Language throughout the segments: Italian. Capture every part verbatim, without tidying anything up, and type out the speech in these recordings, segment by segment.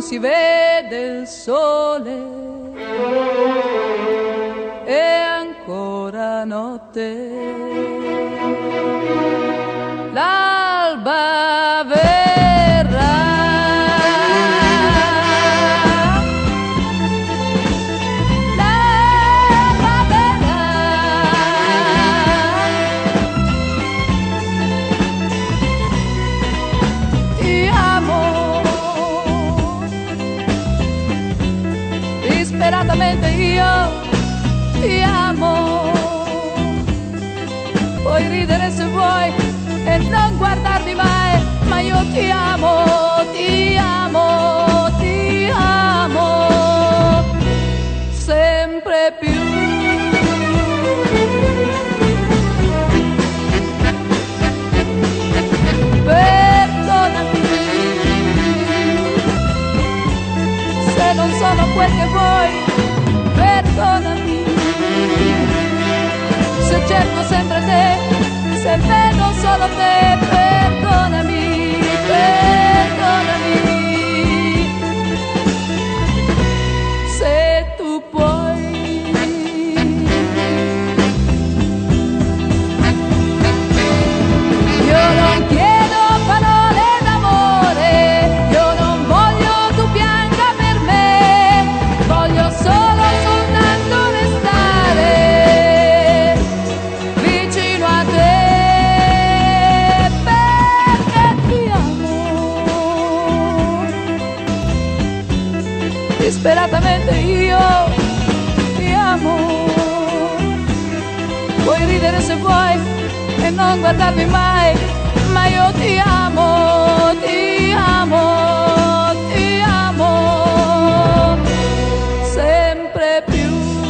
si vede il sole, è ancora notte. L'alba verrà, l'alba verrà, ti amo, disperatamente io ti amo. Puoi ridere se vuoi e non guardarmi mai, ma io ti amo, ti amo, ti amo sempre più. Perdonami se non sono quel che vuoi, perdonami se cerco sempre te, se vedo solo te, perdonami, perdonami, se tu puoi. Io non chiedo parole d'amore, io non voglio tu pianga per me, voglio solo soltanto restare vicino a te. Disperatamente io ti amo. Puoi ridere se vuoi e non guardarmi mai, ma io ti amo, ti amo, ti amo sempre più.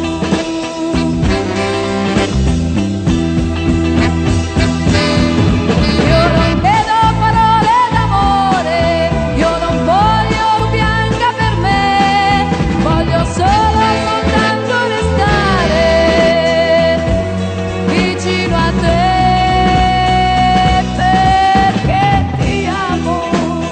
Io non chiedo parole d'amore, io non voglio tu pianga per me, voglio solo soltanto restare vicino a te, perché ti amo.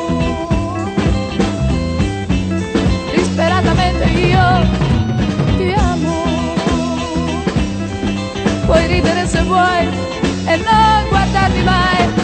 Disperatamente io ti amo. Puoi ridere se vuoi e non guardarmi mai,